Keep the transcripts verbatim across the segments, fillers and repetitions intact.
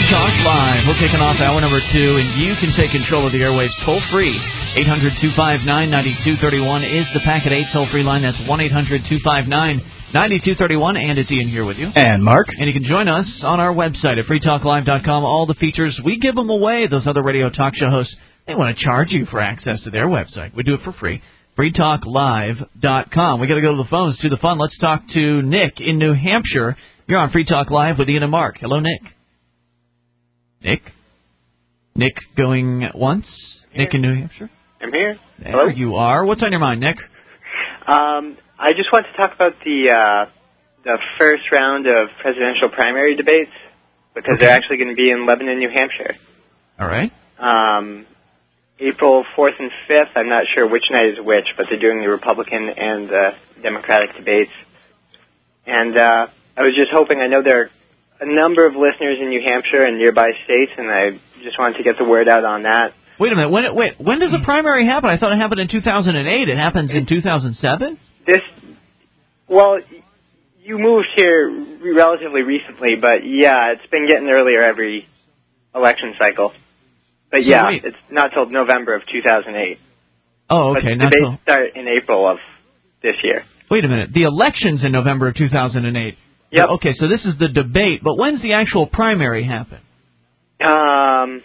Talk Live. We're kicking off hour number two, and you can take control of the airwaves toll-free. eight hundred two five nine nine two three one is the Packet eight toll-free line. That's one eight hundred two five nine nine two three one. And it's Ian here with you. And Mark. And you can join us on our website at free talk live dot com. All the features, we give them away. Those other radio talk show hosts, they want to charge you for access to their website. We do it for free. free talk live dot com. We got to go to the phones, to the fun. Let's talk to Nick in New Hampshire. You're on Free Talk Live with Ian and Mark. Hello, Nick. Nick? Nick going once? Here. Nick in New Hampshire? I'm here. There Hello? you are. What's on your mind, Nick? Um, I just want to talk about the uh, the first round of presidential primary debates, because Okay. they're actually going to be in Lebanon, New Hampshire. All right. Um, April fourth and fifth, I'm not sure which night is which, but they're doing the Republican and the Democratic debates. And uh, I was just hoping, I know there are a number of listeners in New Hampshire and nearby states, and I just wanted to get the word out on that. Wait a minute. When, wait, when does a primary happen? I thought it happened in two thousand eight. It happens in two thousand seven? This, well, you moved here relatively recently, but yeah, it's been getting earlier every election cycle. But So yeah, wait. it's not till November of two thousand eight. Oh, But okay. the Not debates till, start in April of this year. wait a minute. The election's in November of two thousand eight. Yep. Okay, so this is the debate, but when's the actual primary happen? Um,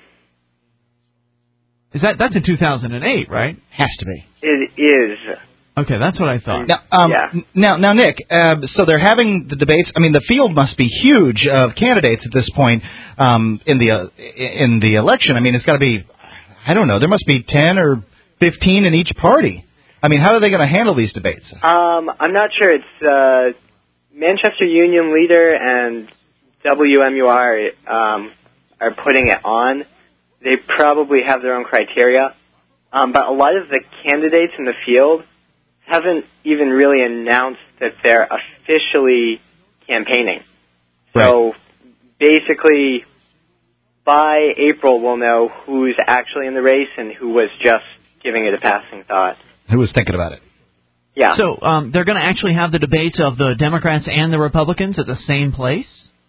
Is that That's in two thousand eight, right? Has to be. it is. Okay, that's what I thought. Now, um, Yeah. n- now, now, Nick. Uh, so they're having the debates. I mean, the field must be huge of candidates at this point um, in the uh, in the election. I mean, it's got to be. I don't know. There must be ten or fifteen in each party. I mean, how are they going to handle these debates? Um, I'm not sure. It's uh, Manchester Union Leader and W M U R um, are putting it on. They probably have their own criteria. Um, but a lot of the candidates in the field haven't even really announced that they're officially campaigning. So basically, by April, we'll know who's actually in the race and who was just giving it a passing thought. Who was thinking about it? Yeah. So um, they're going to actually have the debates of the Democrats and the Republicans at the same place?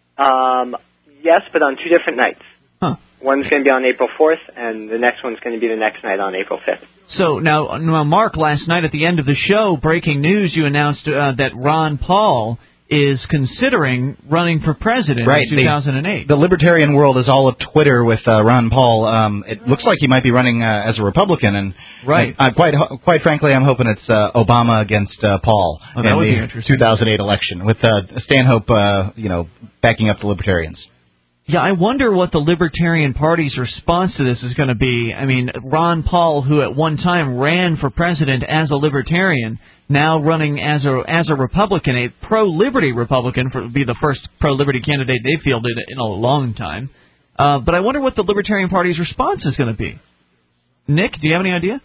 Um, yes, but on two different nights. Huh. One's going to be on April fourth, and the next one's going to be the next night on April fifth. So now, now, Mark, last night at the end of the show, breaking news, you announced uh, that Ron Paul is considering running for president Right, in two thousand eight. The libertarian world is all of Twitter with uh, Ron Paul. Um, it looks like he might be running uh, as a Republican, and Right. I, I quite quite frankly, I'm hoping it's uh, Obama against uh, Paul Oh, that in would be the interesting. two thousand eight election, with uh, Stanhope, uh, you know, backing up the libertarians. Yeah, I wonder what the Libertarian Party's response to this is going to be. I mean, Ron Paul, who at one time ran for president as a Libertarian, now running as a as a Republican, a pro-liberty Republican, for be the first pro-liberty candidate they fielded in a long time. Uh, but I wonder what the Libertarian Party's response is going to be. Nick, do you have any idea?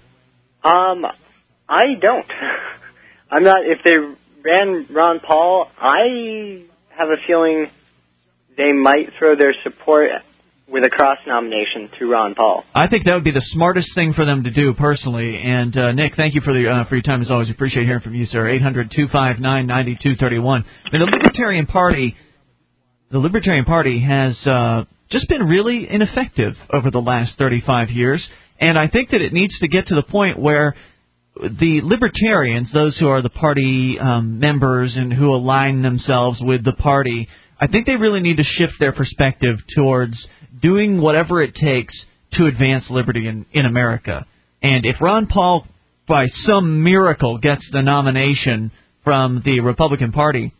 Um, I don't. I'm not. If they ran Ron Paul, I have a feeling they might throw their support with a cross nomination to Ron Paul. I think that would be the smartest thing for them to do, personally. And uh, Nick, thank you for the uh, for your time as always. Appreciate hearing from you, sir. eight hundred two five nine nine two three one. I mean, the Libertarian Party, the Libertarian Party has uh, just been really ineffective over the last thirty-five years, and I think that it needs to get to the point where the Libertarians, those who are the party um, members and who align themselves with the party, I think they really need to shift their perspective towards doing whatever it takes to advance liberty in, in America. And if Ron Paul, by some miracle, gets the nomination from the Republican Party,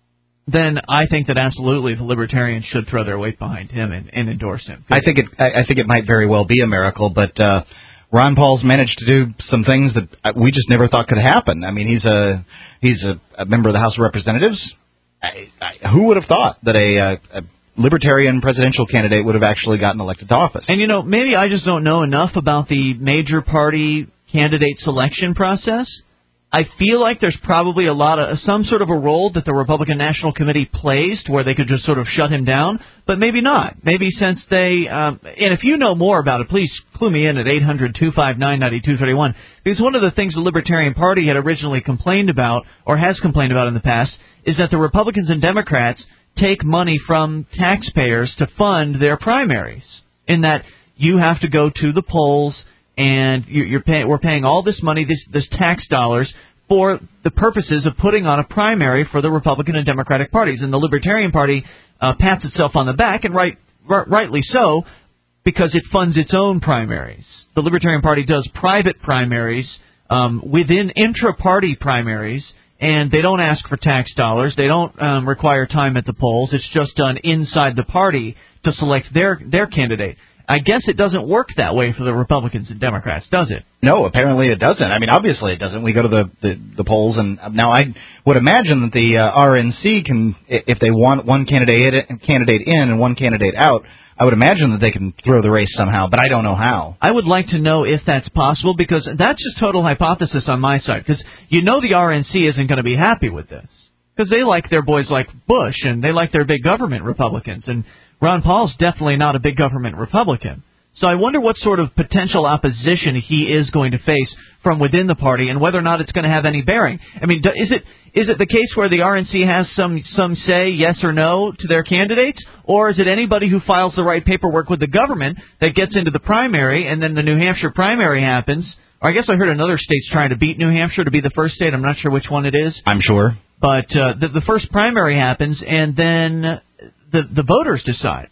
then I think that absolutely the Libertarians should throw their weight behind him and, and endorse him. I think it. I, I think it might very well be a miracle, but uh, Ron Paul's managed to do some things that we just never thought could happen. I mean, he's a he's a, a member of the House of Representatives. I, I, who would have thought that a, a, a libertarian presidential candidate would have actually gotten elected to office? And, you know, maybe I just don't know enough about the major party candidate selection process. I feel like there's probably a lot of some sort of a role that the Republican National Committee plays to where they could just sort of shut him down, but maybe not. Maybe since they, um, and if you know more about it, please clue me in at eight hundred two five nine nine two three one, because one of the things the Libertarian Party had originally complained about, or has complained about in the past, is that the Republicans and Democrats take money from taxpayers to fund their primaries, in that you have to go to the polls and you're paying, we're paying all this money, this, this tax dollars, for the purposes of putting on a primary for the Republican and Democratic parties. And the Libertarian Party uh, pats itself on the back, and right, r- rightly so, because it funds its own primaries. The Libertarian Party does private primaries um, within intra-party primaries, and they don't ask for tax dollars. They don't um, require time at the polls. It's just done inside the party to select their their candidate. I guess it doesn't work that way for the Republicans and Democrats, does it? No, apparently it doesn't. I mean, obviously it doesn't. We go to the, the, the polls, and now I would imagine that the uh, R N C can, if they want one candidate candidate in and one candidate out, I would imagine that they can throw the race somehow, but I don't know how. I would like to know if that's possible, because that's just total hypothesis on my side, because you know the R N C isn't going to be happy with this, because they like their boys like Bush, and they like their big government Republicans, and Ron Paul's definitely not a big government Republican. So I wonder what sort of potential opposition he is going to face from within the party, and whether or not it's going to have any bearing. I mean, is it is it the case where the R N C has some some say, yes or no, to their candidates, or is it anybody who files the right paperwork with the government that gets into the primary, and then the New Hampshire primary happens? Or I guess I heard another state's trying to beat New Hampshire to be the first state. I'm not sure which one it is. I'm sure. But uh, the, the first primary happens, and then the the voters decide.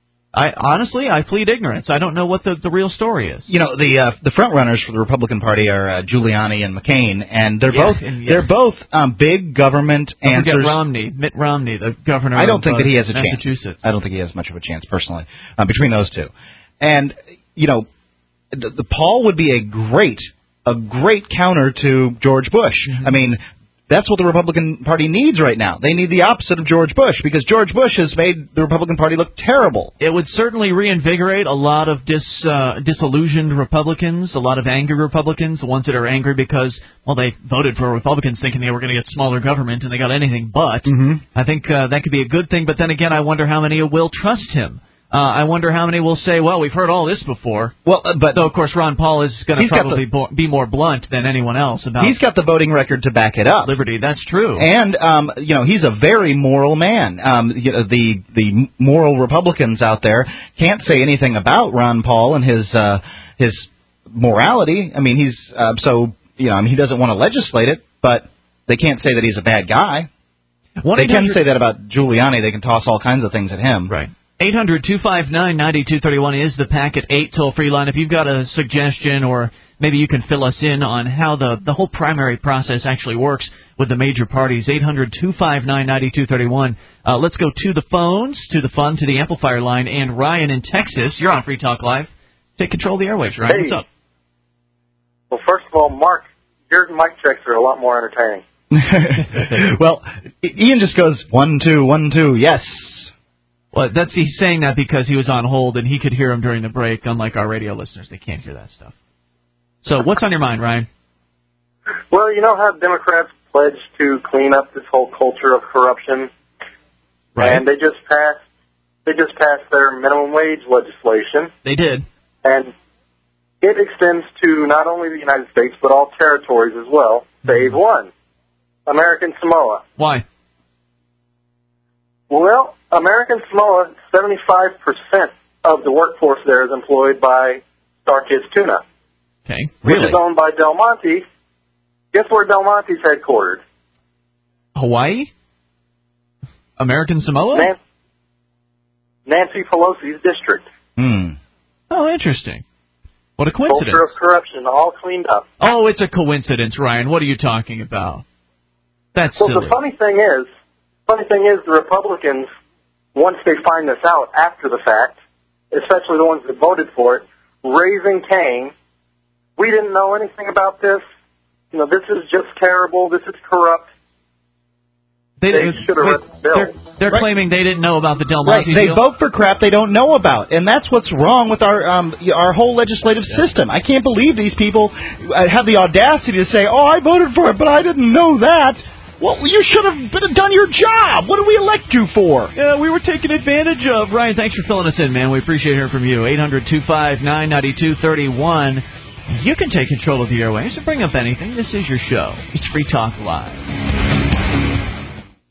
I honestly, I plead ignorance. I don't know what the, the real story is. You know, the uh, the front runners for the Republican Party are uh, Giuliani and McCain, and they're yeah, both and, yeah. they're both um, big government don't answers. Forget Romney, Mitt Romney, the governor. I don't of, think uh, that he has a Massachusetts. chance. I don't think he has much of a chance personally uh, between those two. And you know, the, the Paul would be a great a great counter to George Bush. Mm-hmm. I mean, that's what the Republican Party needs right now. They need the opposite of George Bush, because George Bush has made the Republican Party look terrible. It would certainly reinvigorate a lot of dis, uh, disillusioned Republicans, a lot of angry Republicans, the ones that are angry because, well, they voted for Republicans thinking they were going to get smaller government, and they got anything but. Mm-hmm. I think uh, that could be a good thing, but then again, I wonder how many will trust him. Uh, I wonder how many will say, well, we've heard all this before. Well, uh, but though, of course, Ron Paul is going to probably the, be more blunt than anyone else about. He's got the voting record to back it up. Liberty, that's true. And um, you know, he's a very moral man. Um, you know, the the moral Republicans out there can't say anything about Ron Paul and his uh, his morality. I mean, he's uh, so you know, I mean, he doesn't want to legislate it, but they can't say that he's a bad guy. They can say that about Giuliani. They can toss all kinds of things at him. Right. eight hundred two five nine nine two three one is the Packet eight toll-free line. If you've got a suggestion, or maybe you can fill us in on how the, the whole primary process actually works with the major parties, eight hundred two five nine nine two three one. Uh, let's go to the phones, to the fun, to the amplifier line. And Ryan in Texas, you're on Free Talk Live. Take control of the airwaves, Ryan. Hey. What's up? Well, first of all, Mark, your mic checks are a lot more entertaining. Well, Ian just goes, one, two, one, two, yes. Well, that's he's saying that because he was on hold and he could hear him during the break, unlike our radio listeners. They can't hear that stuff. So what's on your mind, Ryan? Well, you know how Democrats pledged to clean up this whole culture of corruption? Right. And they just passed they just passed their minimum wage legislation. They did. And it extends to not only the United States, but all territories as well, save one, American Samoa. Why? Well, American Samoa, seventy-five percent of the workforce there is employed by Starkist Tuna. Okay, really? Which is owned by Del Monte. Guess where Del Monte's headquartered? Hawaii? American Samoa? Nan- Nancy Pelosi's district. Hmm. Oh, interesting. What a coincidence. Culture of corruption, all cleaned up. Oh, it's a coincidence, Ryan. What are you talking about? That's well, silly. the funny thing is, funny thing is, the Republicans, once they find this out after the fact, especially the ones that voted for it, raising Cain, we didn't know anything about this. You know, this is just terrible. This is corrupt. They, they should have read the bill. They're, they're right. claiming they didn't know about the Del Right. Monte They deal. vote for crap they don't know about, and that's what's wrong with our um, our whole legislative yeah. system. I can't believe these people have the audacity to say, "Oh, I voted for it, but I didn't know that." Well, you should have been, done your job. What did we elect you for? Yeah, we were taken advantage of. Ryan, thanks for filling us in, man. We appreciate hearing from you. eight hundred two five nine nine two three one. You can take control of the airwaves and bring up anything. This is your show. It's Free Talk Live.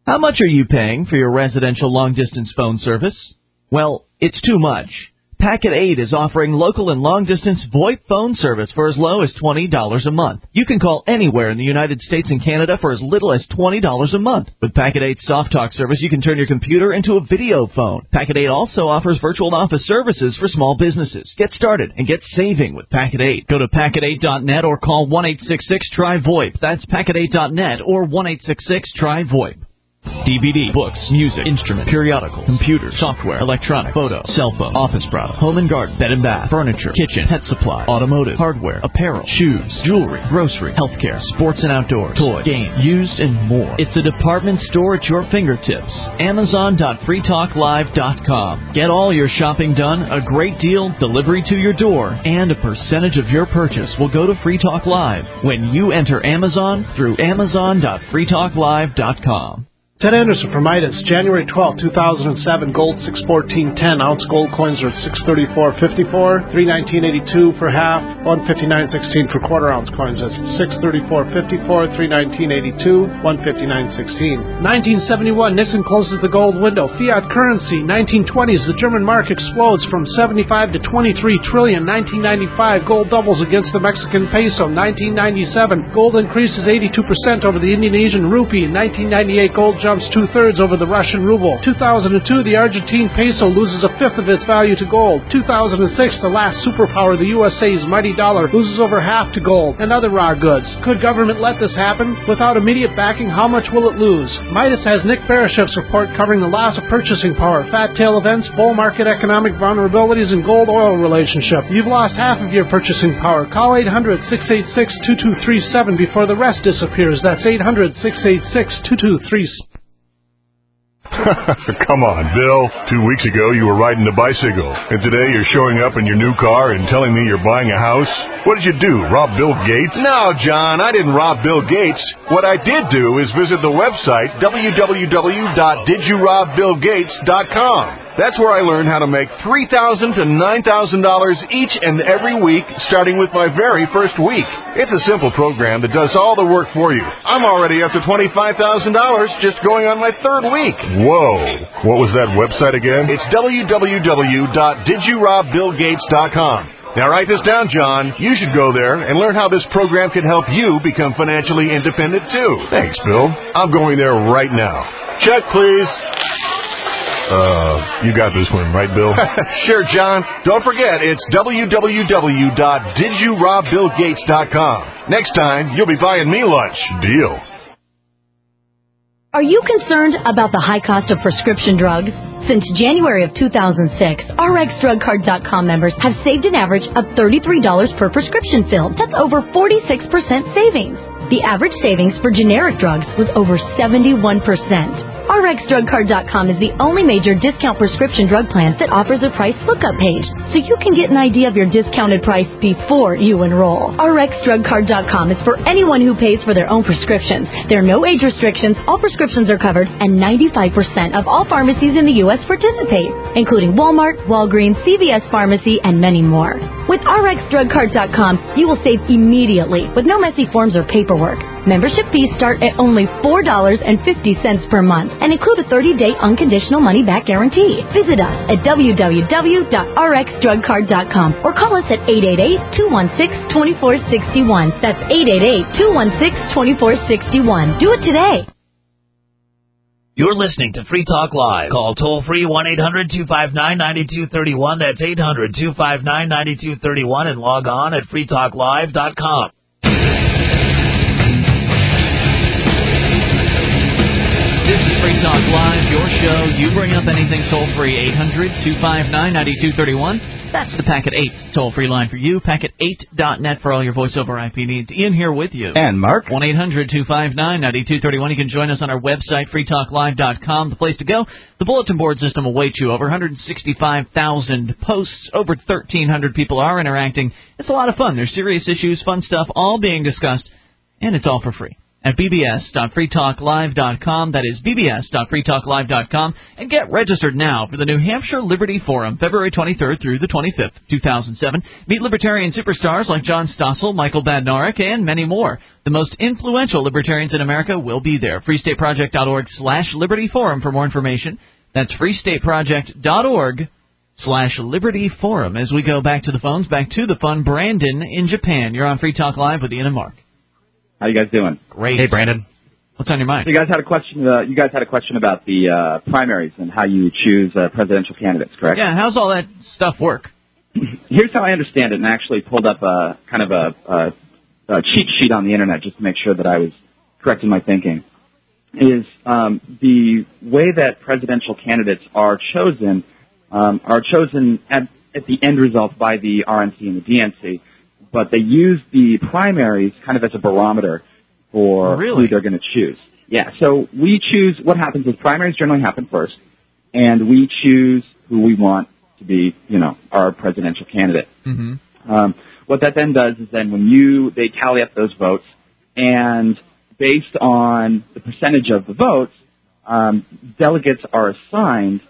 How much are you paying for your residential long-distance phone service? Well, it's too much. Packet eight is offering local and long-distance VoIP phone service for as low as twenty dollars a month. You can call anywhere in the United States and Canada for as little as twenty dollars a month. With Packet eight's Soft Talk service, you can turn your computer into a video phone. Packet eight also offers virtual office services for small businesses. Get started and get saving with Packet eight. Go to packet eight dot net or call one eight six six try VoIP. That's packet eight dot net or one eight six six try VoIP. D V D, books, music, instruments, periodicals, computers, software, electronic, photo, cell phone, office product, home and garden, bed and bath, furniture, kitchen, pet supply, automotive, hardware, apparel, shoes, jewelry, grocery, healthcare, sports and outdoors, toys, games, used, and more. It's a department store at your fingertips. Amazon dot free talk live dot com. Get all your shopping done, a great deal, delivery to your door, and a percentage of your purchase will go to Free Talk Live when you enter Amazon through Amazon dot free talk live dot com. Ted Anderson from Midas, January twelfth, two thousand seven, gold six fourteen ten, ounce gold coins are at six thirty-four fifty-four, three nineteen eighty-two for half, one fifty-nine sixteen for quarter ounce coins. That's six thirty-four fifty-four, three nineteen eighty-two, one fifty-nine sixteen. nineteen seventy-one, Nixon closes the gold window. Fiat currency. nineteen twenties, the German mark explodes from seventy-five to twenty-three trillion. nineteen ninety-five, gold doubles against the Mexican peso. nineteen ninety-seven, gold increases eighty-two percent over the Indonesian rupee. nineteen ninety-eight, gold jumps two-thirds over the Russian ruble. two thousand two, the Argentine peso loses a fifth of its value to gold. two thousand six, the last superpower, the U S A's mighty dollar, loses over half to gold and other raw goods. Could government let this happen? Without immediate backing, how much will it lose? Midas has Nick Barashev's report covering the loss of purchasing power, fat tail events, bull market economic vulnerabilities, and gold-oil relationship. You've lost half of your purchasing power. Call eight hundred, six eight six, two two three seven before the rest disappears. That's eight hundred, six eight six, two two three seven. Come on, Bill. Two weeks ago, you were riding a bicycle, and today you're showing up in your new car and telling me you're buying a house? What did you do, rob Bill Gates? No, John, I didn't rob Bill Gates. What I did do is visit the website w w w dot did you rob bill gates dot com. That's where I learned how to make three thousand dollars to nine thousand dollars each and every week, starting with my very first week. It's a simple program that does all the work for you. I'm already up to twenty-five thousand dollars just going on my third week. Whoa. What was that website again? It's w w w dot did you rob bill gates dot com. Now write this down, John. You should go there and learn how this program can help you become financially independent, too. Thanks, Bill. I'm going there right now. Check, please. Uh, you got this one, right, Bill? Sure, John. Don't forget, it's w w w dot did you rob bill gates dot com. Next time, you'll be buying me lunch. Deal. Are you concerned about the high cost of prescription drugs? Since January of two thousand six, R X drug card dot com members have saved an average of thirty-three dollars per prescription fill. That's over forty-six percent savings. The average savings for generic drugs was over seventy-one percent. R X drug card dot com is the only major discount prescription drug plan that offers a price lookup page, so you can get an idea of your discounted price before you enroll. R X drug card dot com is for anyone who pays for their own prescriptions. There are no age restrictions, all prescriptions are covered, and ninety-five percent of all pharmacies in the U S participate, including Walmart, Walgreens, C V S Pharmacy, and many more. With R X drug card dot com, you will save immediately with no messy forms or paperwork. Membership fees start at only four dollars and fifty cents per month and include a thirty-day unconditional money-back guarantee. Visit us at w w w dot r x drug card dot com or call us at eight eight eight, two one six, two four six one. That's eight eight eight, two one six, two four six one. Do it today. You're listening to Free Talk Live. Call toll-free one eight hundred, two five nine, nine two three one. That's eight hundred, two five nine, nine two three one and log on at free talk live dot com. This is Free Talk Live, your show. You bring up anything toll-free, eight hundred, two five nine, nine two three one. That's the Packet eight toll-free line for you, packet eight dot net for all your voice-over I P needs. Ian here with you. And Mark. one eight hundred, two five nine, nine two three one. You can join us on our website, free talk live dot com, the place to go. The bulletin board system awaits you. Over one hundred sixty-five thousand posts. Over thirteen hundred people are interacting. It's a lot of fun. There's serious issues, fun stuff, all being discussed, and it's all for free. at b b s dot free talk live dot com. That is b b s dot free talk live dot com. And get registered now for the New Hampshire Liberty Forum, February twenty-third through the twenty-fifth, two thousand seven. Meet libertarian superstars like John Stossel, Michael Badnarik, and many more. The most influential libertarians in America will be there. free state project dot org slash Liberty Forum for more information. That's free state project dot org slash Liberty Forum. As we go back to the phones, back to the fun, Brandon in Japan. You're on Free Talk Live with Ian and Mark. How you guys doing? Great. Hey, Brandon. What's on your mind? So you guys had a question. Uh, you guys had a question about the uh, primaries and how you choose uh, presidential candidates, correct? Yeah. How's all that stuff work? Here's how I understand it, and I actually pulled up a kind of a, a, a cheat sheet on the internet just to make sure that I was correct in my thinking. Is um, the way that presidential candidates are chosen um, are chosen at, at the end result by the R N C and the D N C. But they use the primaries kind of as a barometer for really? who they're going to choose. Yeah, so we choose, what happens is primaries generally happen first, and we choose who we want to be, you know, our presidential candidate. Mm-hmm. Um, what that then does is then when you, they tally up those votes, and based on the percentage of the votes, um, delegates are assigned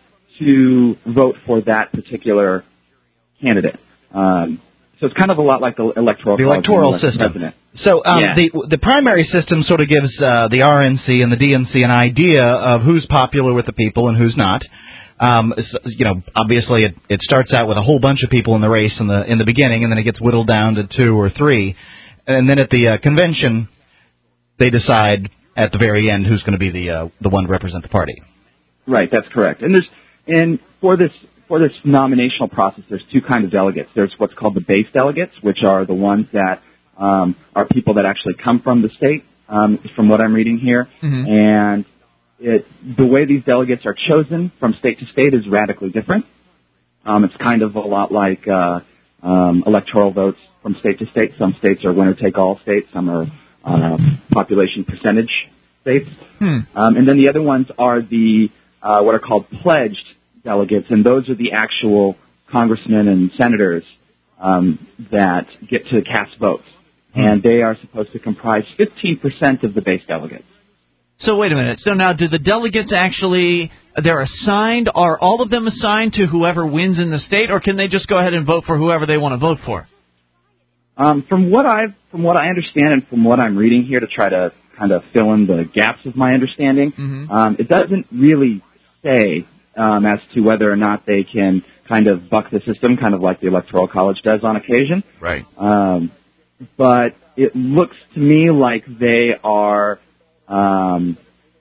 to vote for that particular candidate. Um, So it's kind of a lot like the electoral the electoral system. President. So um, yeah. the the primary system sort of gives uh, the R N C and the D N C an idea of who's popular with the people and who's not. Um, so, you know, obviously it, it starts out with a whole bunch of people in the race in the in the beginning, and then it gets whittled down to two or three, and then at the uh, convention they decide at the very end who's going to be the uh, the one to represent the party. Right, that's correct. And there's and for this. For this nominational process, there's two kinds of delegates. There's what's called the base delegates, which are the ones that um, are people that actually come from the state, um, from what I'm reading here. Mm-hmm. And it, the way these delegates are chosen from state to state is radically different. Um, it's kind of a lot like uh, um, electoral votes from state to state. Some states are winner-take-all states. Some are uh, population percentage states. Hmm. Um, and then the other ones are the uh, what are called pledged delegates, and those are the actual congressmen and senators um, that get to cast votes. Hmm. And they are supposed to comprise fifteen percent of the base delegates. So wait a minute. So now do the delegates actually, they're assigned, are all of them assigned to whoever wins in the state, or can they just go ahead and vote for whoever they want to vote for? Um, from what I've, from what I understand and from what I'm reading here to try to kind of fill in the gaps of my understanding, mm-hmm. um, it doesn't really say Um, as to whether or not they can kind of buck the system, kind of like the Electoral College does on occasion. Right. Um, but it looks to me like they are, um,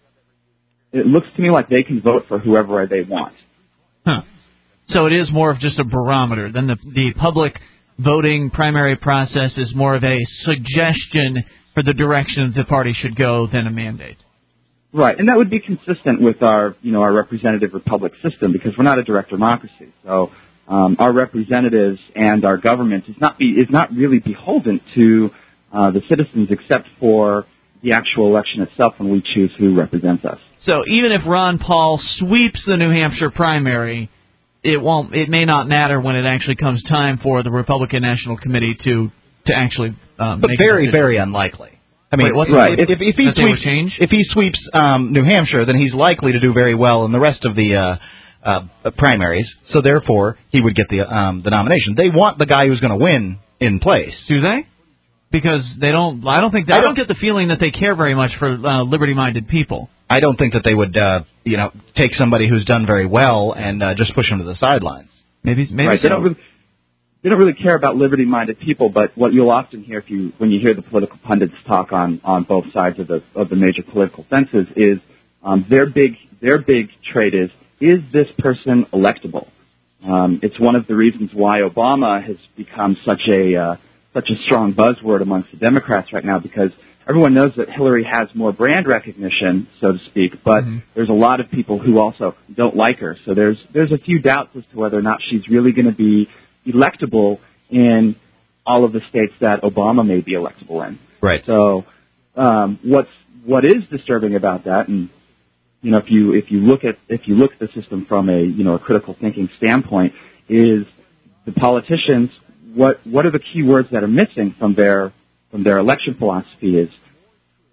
it looks to me like they can vote for whoever they want. Huh. So it is more of just a barometer. Then the, the public voting primary process is more of a suggestion for the direction the party should go than a mandate. Right, and that would be consistent with our, you know, our representative republic system because we're not a direct democracy. So um, our representatives and our government is not be, is not really beholden to uh, the citizens except for the actual election itself when we choose who represents us. So even if Ron Paul sweeps the New Hampshire primary, it won't. It may not matter when it actually comes time for the Republican National Committee to to actually. Um, but make very, a very unlikely. I mean, Wait, what's right. if, if, if he sweeps, change? if he sweeps um, New Hampshire, then he's likely to do very well in the rest of the uh, uh, primaries. So therefore, he would get the um, the nomination. They want the guy who's going to win in place. Do they? Because they don't. I don't think. They, I, don't, I don't get the feeling that they care very much for uh, liberty-minded people. I don't think that they would, uh, you know, take somebody who's done very well and uh, just push him to the sidelines. Maybe, maybe right. so. They don't really, they don't really care about liberty-minded people. But what you'll often hear if you when you hear the political pundits talk on, on both sides of the of the major political fences is um, their big their big trait is is this person electable? Um, it's one of the reasons why Obama has become such a uh, such a strong buzzword amongst the Democrats right now because everyone knows that Hillary has more brand recognition, so to speak, but mm-hmm. there's a lot of people who also don't like her. So there's there's a few doubts as to whether or not she's really going to be electable in all of the states that Obama may be electable in. Right. So um, what's what is disturbing about that, and you know, if you if you look at if you look at the system from a you know a critical thinking standpoint, is the politicians what what are the key words that are missing from their from their election philosophy is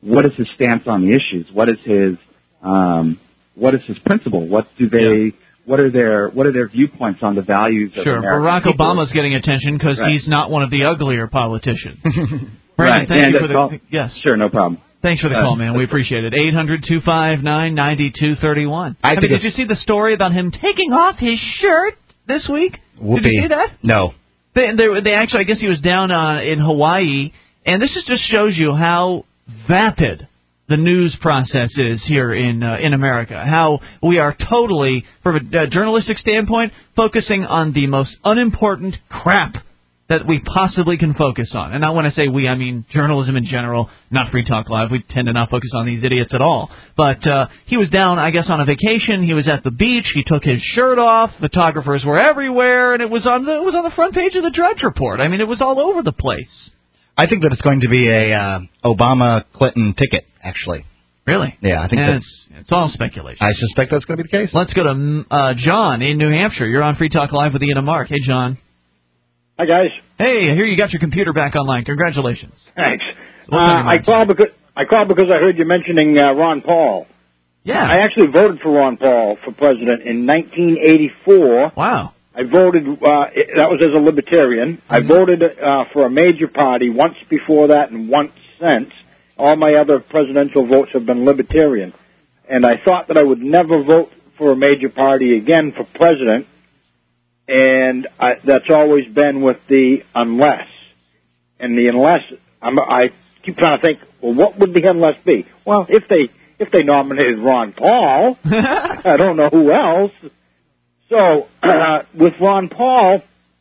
what is his stance on the issues? What is his um, what is his principle? What do they? Yeah. What are their what are their viewpoints on the values of Sure, American Barack people? Obama's getting attention because Right. he's not one of the uglier politicians. Brandon, Right. thank And you for the all, yes. Sure, no problem. Thanks for the Uh, call, man. We appreciate it. eight hundred two five nine nine two three one. I I think mean, did it's- you see the story about him taking off his shirt this week? Whoopee. Did you see that? No. They, they, they actually, I guess he was down uh, in Hawaii, and this is, just shows you how vapid the news process is here in uh, in America. How we are totally, from a uh, journalistic standpoint, focusing on the most unimportant crap that we possibly can focus on. And not when I say we, I mean journalism in general, not Free Talk Live. We tend to not focus on these idiots at all. But uh, he was down, I guess, on a vacation. He was at the beach. He took his shirt off. Photographers were everywhere, and it was on the it was on the front page of the Drudge Report. I mean, it was all over the place. I think that it's going to be a uh, Obama-Clinton ticket, actually. Really? Yeah, I think and that's... It's, it's all speculation. I suspect that's going to be the case. Let's go to uh, John in New Hampshire. You're on Free Talk Live with Ian and Mark. Hey, John. Hi, guys. Hey, I hear you got your computer back online. Congratulations. Thanks. So uh, I called because I called because I heard you mentioning uh, Ron Paul. Yeah. I actually voted for Ron Paul for president in nineteen eighty-four. Wow. I voted, uh, that was as a libertarian. Mm-hmm. I voted uh, for a major party once before that and once since. All my other presidential votes have been libertarian. And I thought that I would never vote for a major party again for president. And I, that's always been with the unless. And the unless, I'm, I keep trying to think, well, what would the unless be? Well, if they if they nominated Ron Paul, I don't know who else. So, uh, with Ron Paul,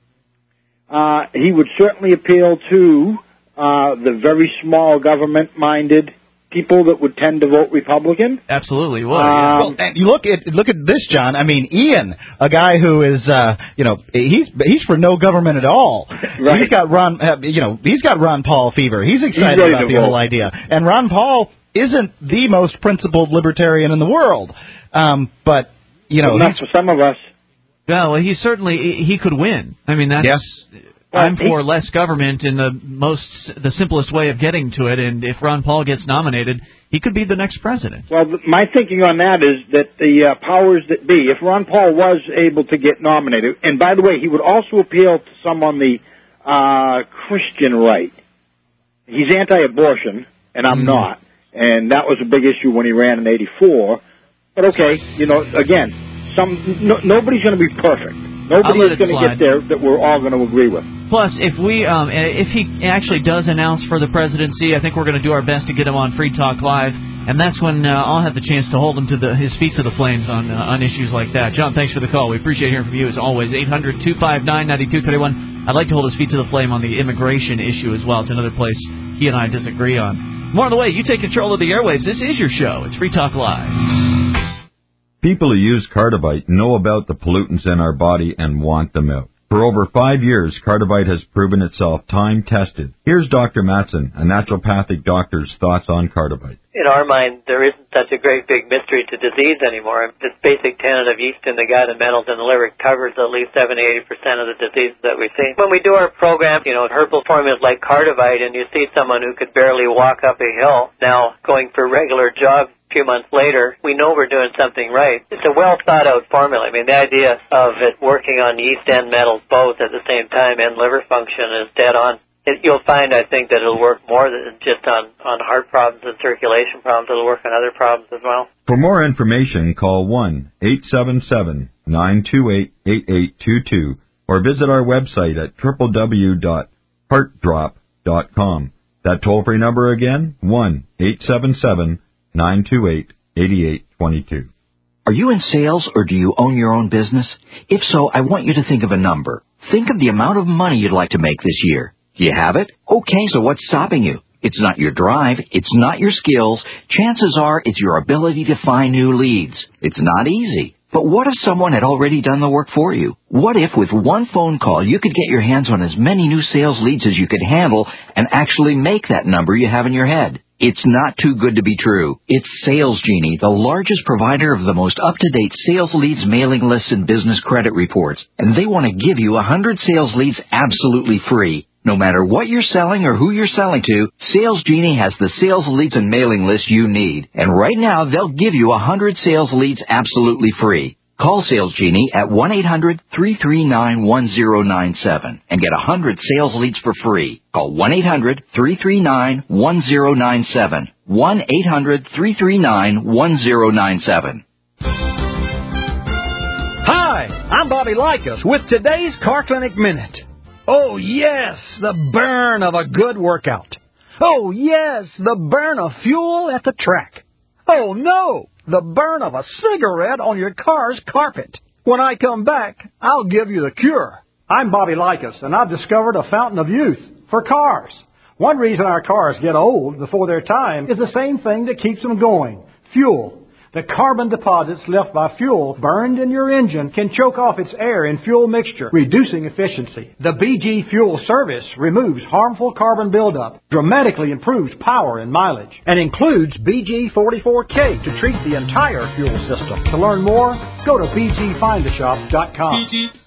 uh, he would certainly appeal to uh, the very small government-minded people that would tend to vote Republican. Absolutely would. Um, yeah. Well, and you look at look at this, John. I mean, Ian, a guy who is, uh, you know, he's he's for no government at all. Right. He's got Ron, uh, you know, he's got Ron Paul fever. He's excited He's about the vote. whole idea. And Ron Paul isn't the most principled libertarian in the world, um, but you know, not he's, for some of us. Yeah, well, he certainly he he could win. I mean, that's. Yes. I'm Well, for less government in the most the simplest way of getting to it, and if Ron Paul gets nominated, he could be the next president. Well, th- my thinking on that is that the uh, powers that be, if Ron Paul was able to get nominated, and by the way, he would also appeal to some on the uh, Christian right. He's anti-abortion, and I'm Mm. not, and that was a big issue when he ran in eighty-four. But okay, you know, again, some no, nobody's going to be perfect. I'll Nobody let is it going to slide. get there that we're all going to agree with. Plus, if we um, if he actually does announce for the presidency, I think we're going to do our best to get him on Free Talk Live, and that's when uh, I'll have the chance to hold him to the, his feet to the flames on uh, on issues like that. John, thanks for the call. We appreciate hearing from you as always. eight hundred two five nine nine two three one. I'd like to hold his feet to the flame on the immigration issue as well. It's another place he and I disagree on. More on the way. You take control of the airwaves. This is your show. It's Free Talk Live. People who use Cardivite know about the pollutants in our body and want them out. For over five years, Cardivite has proven itself time-tested. Here's Doctor Matson, a naturopathic doctor's thoughts on Cardivite. In our mind, there isn't such a great big mystery to disease anymore. This basic tenet of yeast in the gut and metals in the liver covers at least seventy to eighty percent of the diseases that we see. When we do our program, you know, herbal formulas like Cardivite, and you see someone who could barely walk up a hill now going for regular jogs a few months later, we know we're doing something right. It's a well-thought-out formula. I mean, the idea of it working on yeast and metals both at the same time and liver function is dead on. It, you'll find, I think, that it'll work more than just on, on heart problems and circulation problems. It'll work on other problems as well. For more information, call one eight seven seven nine two eight eight eight two two or visit our website at w w w dot heart drop dot com. That toll-free number again, one eight seven seven nine two eight eight eight two two. Are you in sales or do you own your own business? If so, I want you to think of a number. Think of the amount of money you'd like to make this year. Do you have it? Okay, so what's stopping you? It's not your drive. It's not your skills. Chances are it's your ability to find new leads. It's not easy. But what if someone had already done the work for you? What if with one phone call you could get your hands on as many new sales leads as you could handle and actually make that number you have in your head? It's not too good to be true. It's Sales Genie, the largest provider of the most up-to-date sales leads mailing lists and business credit reports. And they want to give you one hundred sales leads absolutely free. No matter what you're selling or who you're selling to, Sales Genie has the sales leads and mailing list you need. And right now, they'll give you one hundred sales leads absolutely free. Call Sales Genie at one eight hundred three three nine one zero nine seven and get one hundred sales leads for free. Call one eight hundred three three nine one zero nine seven. one eight hundred three three nine one zero nine seven. Hi, I'm Bobby Likas with today's Car Clinic Minute. Oh, yes, the burn of a good workout. Oh, yes, the burn of fuel at the track. Oh, no, the burn of a cigarette on your car's carpet. When I come back, I'll give you the cure. I'm Bobby Likas, and I've discovered a fountain of youth for cars. One reason our cars get old before their time is the same thing that keeps them going, fuel. The carbon deposits left by fuel burned in your engine can choke off its air and fuel mixture, reducing efficiency. The B G Fuel Service removes harmful carbon buildup, dramatically improves power and mileage, and includes B G forty-four K to treat the entire fuel system. To learn more, go to b g find a shop dot com.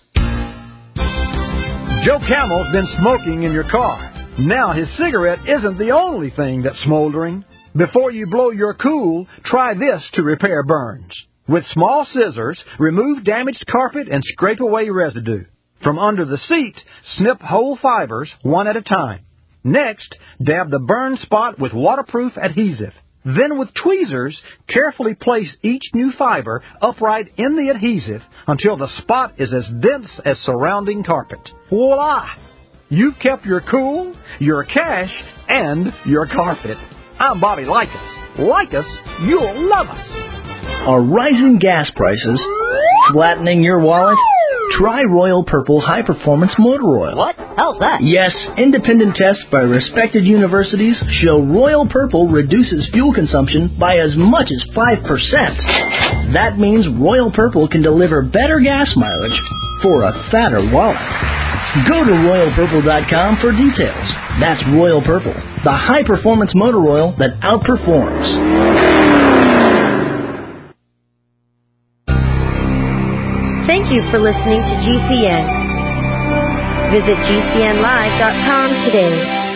Joe Camel's been smoking in your car. Now his cigarette isn't the only thing that's smoldering. Before you blow your cool, try this to repair burns. With small scissors, remove damaged carpet and scrape away residue. From under the seat, snip whole fibers one at a time. Next, dab the burn spot with waterproof adhesive. Then with tweezers, carefully place each new fiber upright in the adhesive until the spot is as dense as surrounding carpet. Voila! You've kept your cool, your cash, and your carpet. I'm Bobby Likas. Like us, you'll love us. Are rising gas prices flattening your wallet? Try Royal Purple High Performance Motor Oil. What? How's that? Yes, independent tests by respected universities show Royal Purple reduces fuel consumption by as much as five percent. That means Royal Purple can deliver better gas mileage for a fatter wallet. Go to royal purple dot com for details. That's Royal Purple, the high-performance motor oil that outperforms. Thank you for listening to G C N. Visit g c n live dot com today.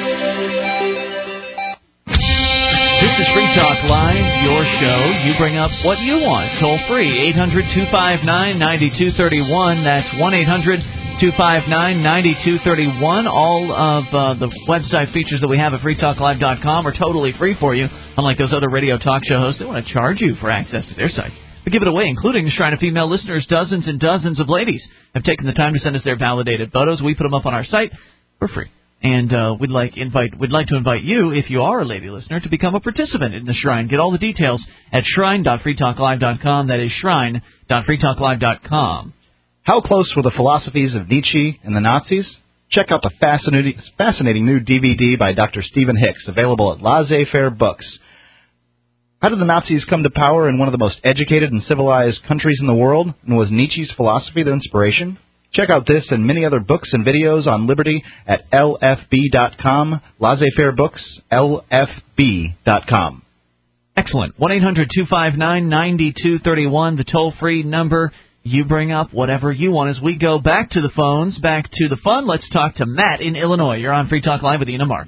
This is Free Talk Live, your show. You bring up what you want. Toll free, eight hundred two five nine nine two three one. That's one eight hundred two five nine nine two three one. All of uh, the website features that we have at free talk live dot com are totally free for you. Unlike those other radio talk show hosts, they want to charge you for access to their sites. We give it away, including the Shrine of Female listeners. Dozens and dozens of ladies have taken the time to send us their validated photos. We put them up on our site for free. And uh, we'd like invite we'd like to invite you, if you are a lady listener, to become a participant in the Shrine. Get all the details at shrine dot free talk live dot com. That is shrine dot free talk live dot com. How close were the philosophies of Nietzsche and the Nazis? Check out the fascinating, fascinating new D V D by Doctor Stephen Hicks, available at Laissez-Faire Books. How did the Nazis come to power in one of the most educated and civilized countries in the world? And was Nietzsche's philosophy the inspiration? Check out this and many other books and videos on liberty at L F B dot com. Laissez-Faire Books, L F B dot com. Excellent. one eight hundred two five nine nine two three one, the toll-free number. You bring up whatever you want as we go back to the phones, back to the fun. Let's talk to Matt in Illinois. You're on Free Talk Live with Ian and Mark.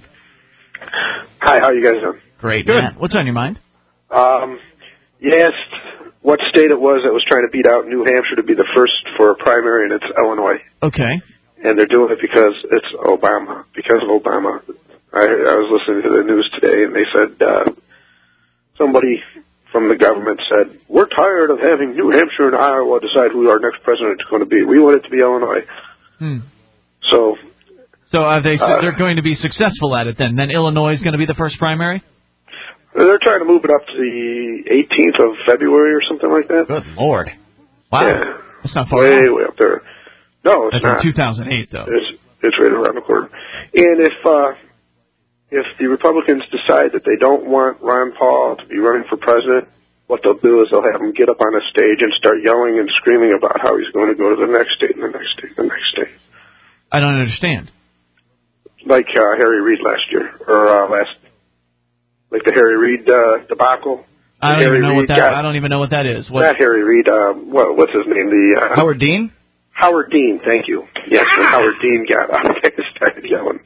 Hi, how are you guys doing? Great, Good. Matt. What's on your mind? Um, you asked what state it was that was trying to beat out New Hampshire to be the first for a primary, and it's Illinois. Okay. And they're doing it because it's Obama, because of Obama. I, I was listening to the news today, and they said uh, somebody from the government said, we're tired of having New Hampshire and Iowa decide who our next president is going to be. We want it to be Illinois. Hmm. So, so are they, uh, they're going to be successful at it then? Then Illinois is going to be the first primary? They're trying to move it up to the eighteenth of February or something like that. Good Lord. Wow. Yeah. That's not far Way, off. way up there. No, it's That's not. in two thousand eight, though. It's, it's right around the corner. And if uh, if the Republicans decide that they don't want Ron Paul to be running for president, what they'll do is they'll have him get up on a stage and start yelling and screaming about how he's going to go to the next state and the next state and the next state. I don't understand. Like uh, Harry Reid last year, or uh, last, like the Harry Reid uh, debacle. I don't Harry even know Reid what that. got, I don't even know what that is. What? Not Harry Reid. Uh, what, what's his name? The uh, Howard Dean. Howard Dean. Thank you. Yes, when Howard Dean got up, they started yelling.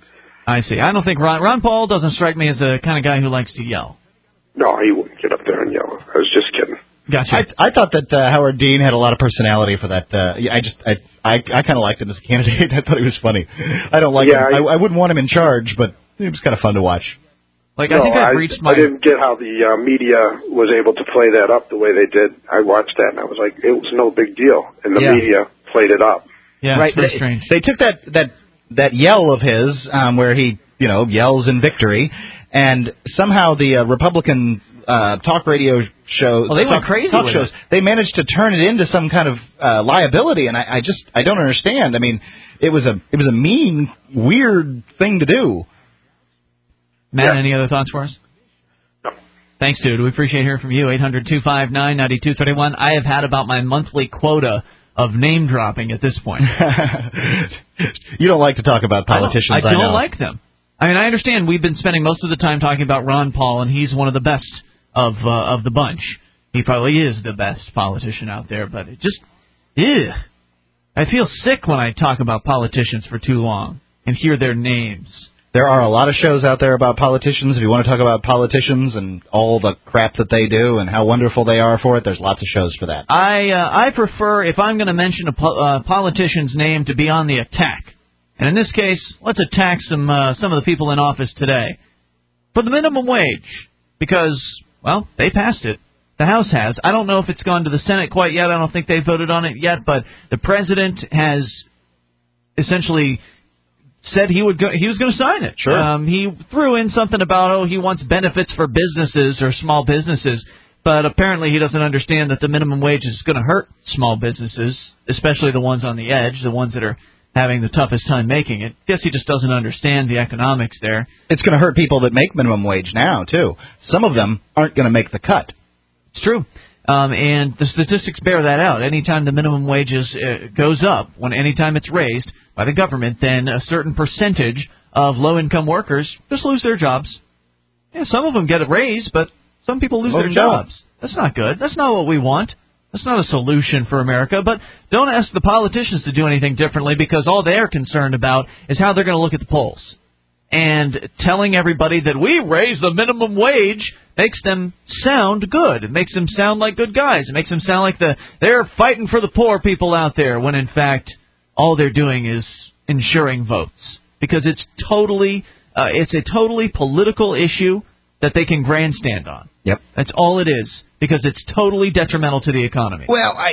I see. I don't think Ron, Ron Paul doesn't strike me as the kind of guy who likes to yell. No, he wouldn't get up there and yell. I was just kidding. Gotcha. I, I thought that uh, Howard Dean had a lot of personality for that. Uh, yeah, I just, I, I, I kind of liked him as a candidate. I thought he was funny. I don't like Yeah, him. I- I, I wouldn't want him in charge, but it was kind of fun to watch. Like, no, I think I've reached my... I didn't get how the uh, media was able to play that up the way they did. I watched that, and I was like, it was no big deal. And the Yeah. media played it up. Yeah, right. it's very they, strange. They took that that that yell of his, um, where he, you know, yells in victory, and somehow the uh, Republican uh, talk radio shows, Well, they went talk, crazy talk with shows, it. they managed to turn it into some kind of uh, liability, and I, I just I don't understand. I mean, it was a it was a mean, weird thing to do. Matt, any other thoughts for us? No. Thanks, dude. We appreciate hearing from you. eight hundred two five nine nine two three one. I have had about my monthly quota of name dropping at this point. You don't like to talk about politicians, I don't, I don't know. like them. I mean, I understand we've been spending most of the time talking about Ron Paul, and he's one of the best of uh, of the bunch. He probably is the best politician out there, but it just, ew. I feel sick when I talk about politicians for too long and hear their names. There are a lot of shows out there about politicians. If you want to talk about politicians and all the crap that they do and how wonderful they are for it, there's lots of shows for that. I uh, I prefer, if I'm going to mention a po- uh, politician's name, to be on the attack. And in this case, let's attack some uh, some of the people in office today for the minimum wage, because, well, they passed it. The House has. I don't know if it's gone to the Senate quite yet. I don't think they voted on it yet, but the president has essentially said he would go, he was going to sign it. Sure. Um, he threw in something about, oh, he wants benefits for businesses or small businesses, but apparently he doesn't understand that the minimum wage is going to hurt small businesses, especially the ones on the edge, the ones that are having the toughest time making it. Guess he just doesn't understand the economics there. It's going to hurt people that make minimum wage now, too. Some of them aren't going to make the cut. It's true. Um, and the statistics bear that out. Anytime the minimum wages uh, goes up, when anytime it's raised by the government, then a certain percentage of low-income workers just lose their jobs. Yeah, some of them get a raise, but some people lose Most their don't. jobs. That's not good. That's not what we want. That's not a solution for America. But don't ask the politicians to do anything differently, because all they're concerned about is how they're going to look at the polls. And telling everybody that we raise the minimum wage makes them sound good. It makes them sound like good guys. It makes them sound like the they're fighting for the poor people out there, when in fact all they're doing is ensuring votes. Because it's totally uh, it's a totally political issue that they can grandstand on. Yep. That's all it is, because it's totally detrimental to the economy. Well, I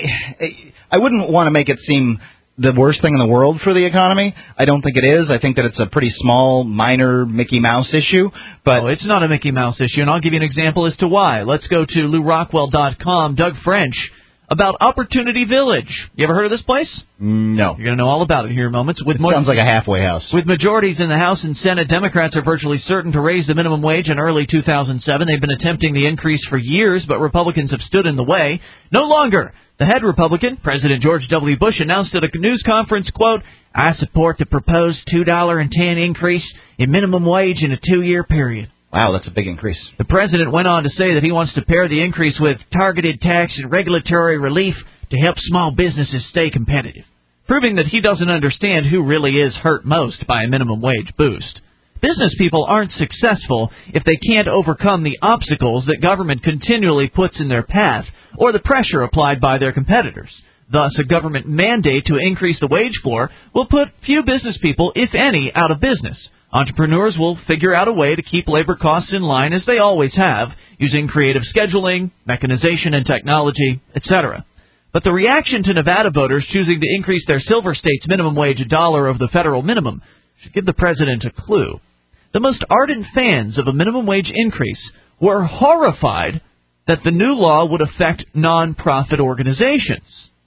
I wouldn't want to make it seem the worst thing in the world for the economy. I don't think it is. I think that it's a pretty small, minor Mickey Mouse issue. But oh, it's not a Mickey Mouse issue, and I'll give you an example as to why. Let's go to Lou Rockwell dot com. Doug French about Opportunity Village. You ever heard of this place? No. You're going to know all about it here in moments. With It sounds like a halfway house. With majorities in the House and Senate, Democrats are virtually certain to raise the minimum wage in early two thousand seven. They've been attempting the increase for years, but Republicans have stood in the way. No longer. The head Republican, President George W. Bush, announced at a news conference, quote, "I support the proposed two dollars and ten cents increase in minimum wage in a two-year period." Wow, that's a big increase. The president went on to say that he wants to pair the increase with targeted tax and regulatory relief to help small businesses stay competitive, proving that he doesn't understand who really is hurt most by a minimum wage boost. Business people aren't successful if they can't overcome the obstacles that government continually puts in their path or the pressure applied by their competitors. Thus, a government mandate to increase the wage floor will put few business people, if any, out of business. Entrepreneurs will figure out a way to keep labor costs in line, as they always have, using creative scheduling, mechanization and technology, et cetera. But the reaction to Nevada voters choosing to increase their Silver State's minimum wage a dollar over the federal minimum should give the president a clue. The most ardent fans of a minimum wage increase were horrified that the new law would affect non-profit organizations.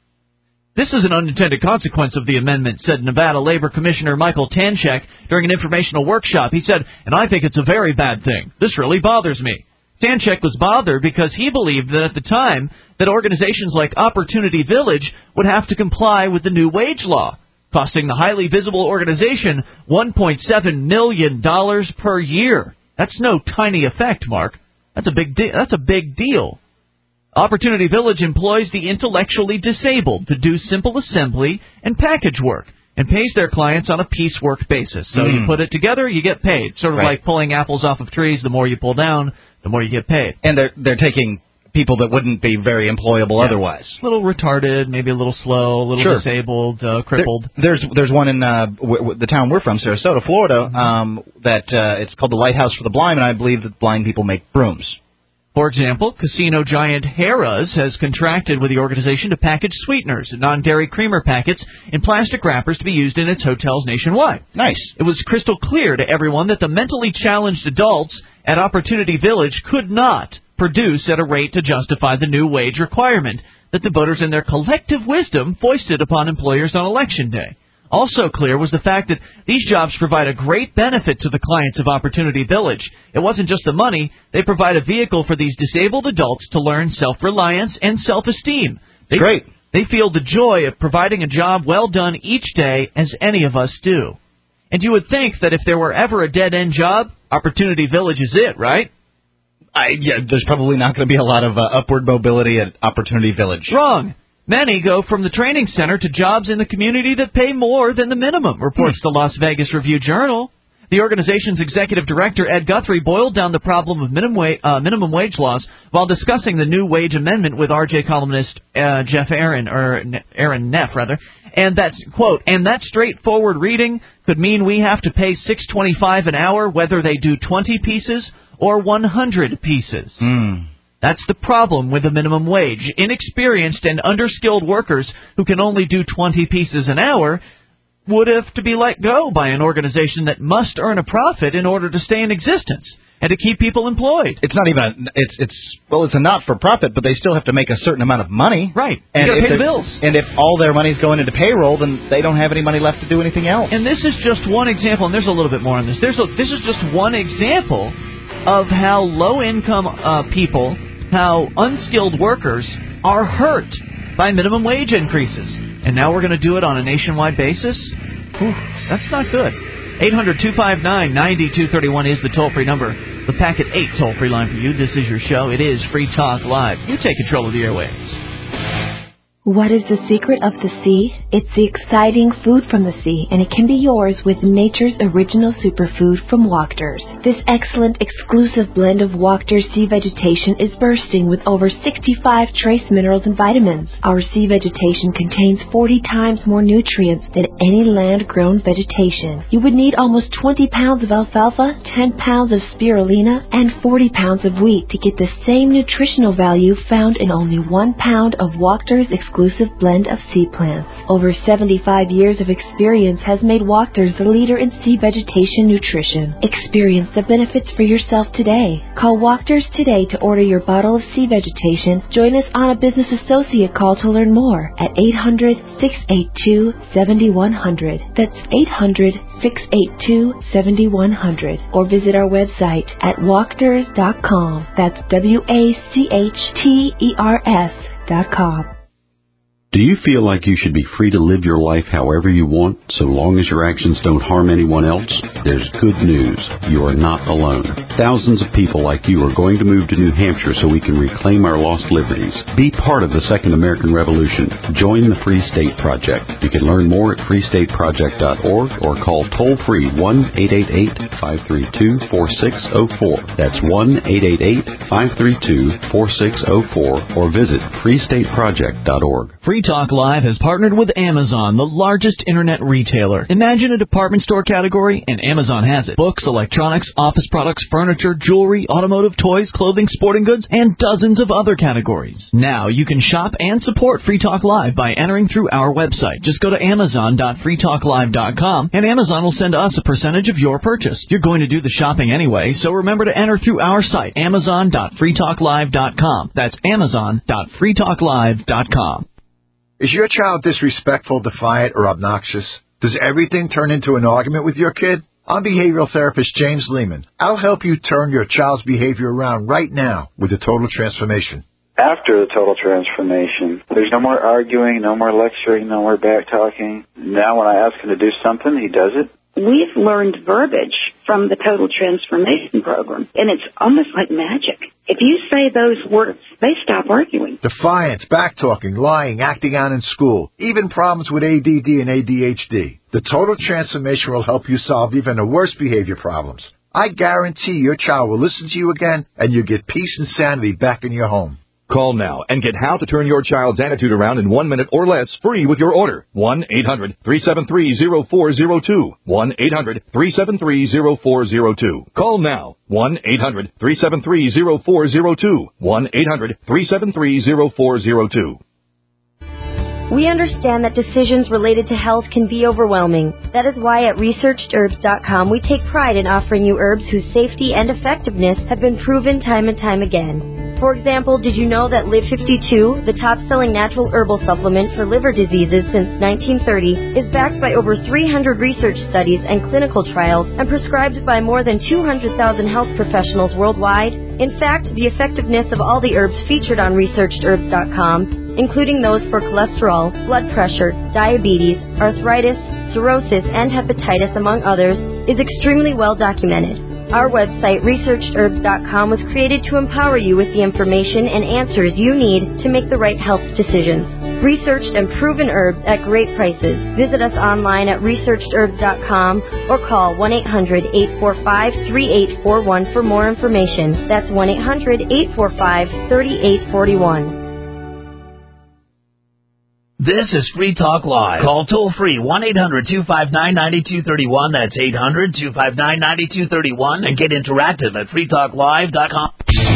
This is an unintended consequence of the amendment, said Nevada Labor Commissioner Michael Tanchek during an informational workshop. He said, "And I think it's a very bad thing. This really bothers me." Tanchek was bothered because he believed that at the time that organizations like Opportunity Village would have to comply with the new wage law, costing the highly visible organization one point seven million dollars per year. That's no tiny effect, Mark. That's a big de- that's a big deal. Opportunity Village employs the intellectually disabled to do simple assembly and package work. and pays their clients on a piecework basis. So Mm. you put it together, you get paid. Sort of Right. like pulling apples off of trees. The more you pull down, the more you get paid. And they're they're taking people that wouldn't be very employable Yeah. otherwise. A little retarded, maybe a little slow, a little Sure. disabled, uh, crippled. There, there's there's one in uh, w- w- the town we're from, Sarasota, Florida. Um, that uh, it's called the Lighthouse for the Blind, and I believe that blind people make brooms. For example, casino giant Harrah's has contracted with the organization to package sweeteners and non-dairy creamer packets in plastic wrappers to be used in its hotels nationwide. Nice. It was crystal clear to everyone that the mentally challenged adults at Opportunity Village could not produce at a rate to justify the new wage requirement that the voters in their collective wisdom foisted upon employers on Election Day. Also clear was the fact that these jobs provide a great benefit to the clients of Opportunity Village. It wasn't just the money. They provide a vehicle for these disabled adults to learn self-reliance and self-esteem. They, Great. They feel the joy of providing a job well done each day, as any of us do. And you would think that if there were ever a dead-end job, Opportunity Village is it, right? I, yeah, there's probably not going to be a lot of uh, upward mobility at Opportunity Village. Wrong. Many go from the training center to jobs in the community that pay more than the minimum, reports the Las Vegas Review-Journal. The organization's executive director, Ed Guthrie, boiled down the problem of minimum, wa- uh, minimum wage laws while discussing the new wage amendment with R J columnist uh, Jeff Aaron, or Aaron Neff, rather. And that's, quote, and that straightforward reading could mean we have to pay six twenty-five an hour whether they do twenty pieces or one hundred pieces. Mm. That's the problem with the minimum wage. Inexperienced and underskilled workers who can only do twenty pieces an hour would have to be let go by an organization that must earn a profit in order to stay in existence and to keep people employed. It's not even it's it's well, it's a not-for-profit, but they still have to make a certain amount of money. Right. And You got to if pay the they- bills. And if all their money's going into payroll, then they don't have any money left to do anything else. And this is just one example, and there's a little bit more on this. There's a, this is just one example of how low-income uh, people, how unskilled workers are hurt by minimum wage increases. And now we're going to do it on a nationwide basis? Whew, that's not good. eight hundred two five nine nine two three one is the toll-free number. The Packet eight toll-free line for you. This is your show. It is Free Talk Live. You take control of the airwaves. What is the secret of the sea? It's the exciting food from the sea, and it can be yours with nature's original superfood from Wachters. This excellent, exclusive blend of Wachters sea vegetation is bursting with over sixty-five trace minerals and vitamins. Our sea vegetation contains forty times more nutrients than any land-grown vegetation. You would need almost twenty pounds of alfalfa, ten pounds of spirulina, and forty pounds of wheat to get the same nutritional value found in only one pound of Wachters exclusive exclusive blend of sea plants. Over seventy-five years of experience has made Wachters the leader in sea vegetation nutrition. Experience the benefits for yourself today. Call Wachters today to order your bottle of sea vegetation. Join us on a business associate call to learn more at eight hundred, six eight two, seven one zero zero. That's eight hundred, six eight two, seven one zero zero. Or visit our website at wachters dot com. That's W A C H T E R S dot com. Do you feel like you should be free to live your life however you want, so long as your actions don't harm anyone else? There's good news. You are not alone. Thousands of people like you are going to move to New Hampshire so we can reclaim our lost liberties. Be part of the Second American Revolution. Join the Free State Project. You can learn more at free state project dot org or call toll-free one eight eight eight, five three two, four six zero four. That's one eight eight eight, five three two, four six zero four or visit free state project dot org. Free Talk Live has partnered with Amazon, the largest internet retailer. Imagine a department store category, and Amazon has it. Books, electronics, office products, furniture, jewelry, automotive, toys, clothing, sporting goods, and dozens of other categories. Now you can shop and support Free Talk Live by entering through our website. Just go to amazon dot free talk live dot com, and Amazon will send us a percentage of your purchase. You're going to do the shopping anyway, so remember to enter through our site, amazon dot free talk live dot com. That's amazon dot free talk live dot com. Is your child disrespectful, defiant, or obnoxious? Does everything turn into an argument with your kid? I'm behavioral therapist James Lehman. I'll help you turn your child's behavior around right now with the Total Transformation. After the Total Transformation, there's no more arguing, no more lecturing, no more back-talking. Now when I ask him to do something, he does it. We've learned verbiage from the Total Transformation program, and it's almost like magic. If you say those words, they stop arguing. Defiance, backtalking, lying, acting out in school, even problems with A D D and A D H D. The Total Transformation will help you solve even the worst behavior problems. I guarantee your child will listen to you again, and you'll get peace and sanity back in your home. Call now and get How to Turn Your Child's Attitude Around in one minute or less free with your order. one eight hundred three seven three zero four zero two. one eight hundred three seven three zero four zero two. Call now. one eight hundred three seven three zero four zero two. one eight hundred three seven three zero four zero two. We understand that decisions related to health can be overwhelming. That is why at researched herbs dot com we take pride in offering you herbs whose safety and effectiveness have been proven time and time again. For example, did you know that Live fifty-two, the top-selling natural herbal supplement for liver diseases since nineteen thirty, is backed by over three hundred research studies and clinical trials and prescribed by more than two hundred thousand health professionals worldwide? In fact, the effectiveness of all the herbs featured on researched herbs dot com, including those for cholesterol, blood pressure, diabetes, arthritis, cirrhosis, and hepatitis, among others, is extremely well documented. Our website, researched herbs dot com, was created to empower you with the information and answers you need to make the right health decisions. Researched and proven herbs at great prices. Visit us online at researched herbs dot com or call one eight hundred eight four five three eight four one for more information. That's one eight hundred eight four five three eight four one. This is Free Talk Live. Call toll free one eight hundred two five nine nine two three one. That's eight hundred two five nine nine two three one. And get interactive at free talk live dot com.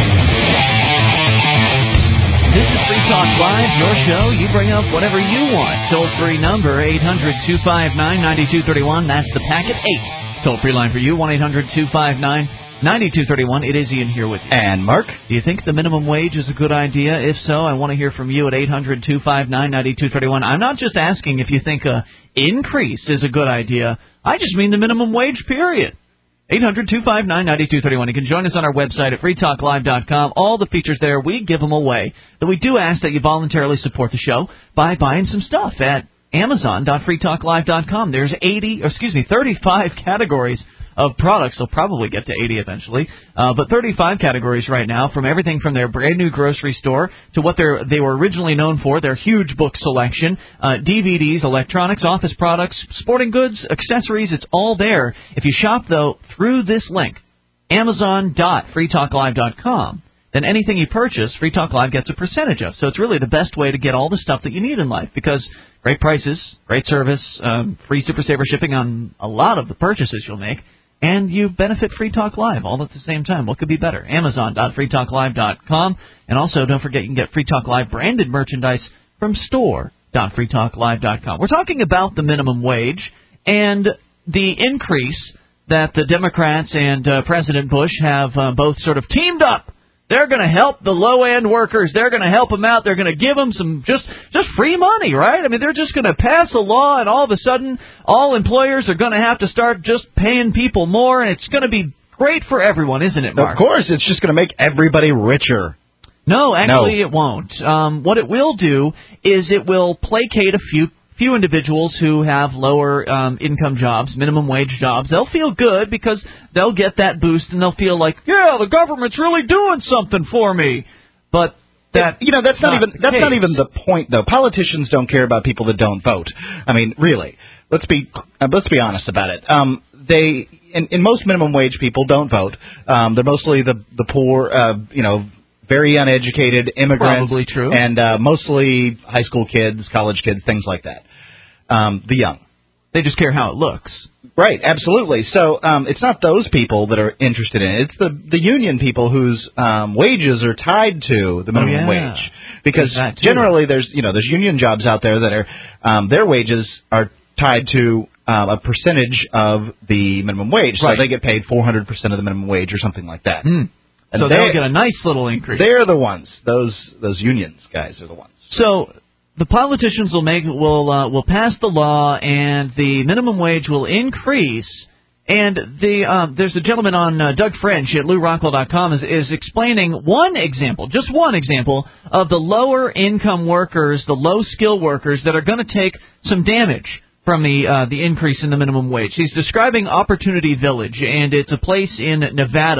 This is Free Talk Live, your show. You bring up whatever you want. Toll-free number, eight hundred two five nine nine two three one. That's the packet eight. Toll-free line for you, one eight hundred two five nine nine two three one. It is Ian here with you. And Mark? Do you think the minimum wage is a good idea? If so, I want to hear from you at eight hundred two five nine nine two three one. I'm not just asking if you think an increase is a good idea. I just mean the minimum wage, period. eight hundred two five nine nine two three one. You can join us on our website at free talk live dot com. All the features there, we give them away. But we do ask that you voluntarily support the show by buying some stuff at amazon dot free talk live dot com. There's eighty, or excuse me, thirty-five categories of products. They'll probably get to eighty eventually, uh, but thirty-five categories right now, from everything from their brand new grocery store to what they they were originally known for, their huge book selection, uh, D V Ds, electronics, office products, sporting goods, accessories. It's all there. If you shop, though, through this link, amazon dot free talk live dot com, then anything you purchase, Free Talk Live gets a percentage of. So it's really the best way to get all the stuff that you need in life, because great prices, great service, um, free Super Saver shipping on a lot of the purchases you'll make, and you benefit Free Talk Live all at the same time. What could be better? amazon dot free talk live dot com. And also, don't forget, you can get Free Talk Live branded merchandise from store dot free talk live dot com. We're talking about the minimum wage and the increase that the Democrats and uh, President Bush have uh, both sort of teamed up. They're going to help the low-end workers. They're going to help them out. They're going to give them some just just free money, right? I mean, they're just going to pass a law, and all of a sudden, all employers are going to have to start just paying people more, and it's going to be great for everyone, isn't it, Mark? Of course. It's just going to make everybody richer. No, actually no. it won't. Um, what it will do is it will placate a few few individuals who have lower um, income jobs, minimum wage jobs. They'll feel good because they'll get that boost and they'll feel like, yeah, the government's really doing something for me. But that you know that's not, not even that's case. not even the point, though. Politicians don't care about people that don't vote. I mean, really, let's be uh, let's be honest about it. Um, they in, in most minimum wage people don't vote. Um, they're mostly the the poor, uh, you know. Very uneducated immigrants. Probably true. And uh, mostly high school kids, college kids, things like that. Um, the young. They just care how it looks. Right, absolutely. So um, it's not those people that are interested in it. It's the, the union people whose um, wages are tied to the minimum oh, yeah. wage. Because generally there's you know there's union jobs out there that are um, their wages are tied to um, a percentage of the minimum wage. Right. So they get paid four hundred percent of the minimum wage or something like that. Mm. And so they'll get a nice little increase. They're the ones. Those those unions guys are the ones. So the politicians will make will uh, will pass the law, and the minimum wage will increase. And the um, there's a gentleman on uh, Doug French at Lou Rockwell dot com is is explaining one example, just one example of the lower income workers, the low skill workers that are going to take some damage from the uh, the increase in the minimum wage. He's describing Opportunity Village, and it's a place in Nevada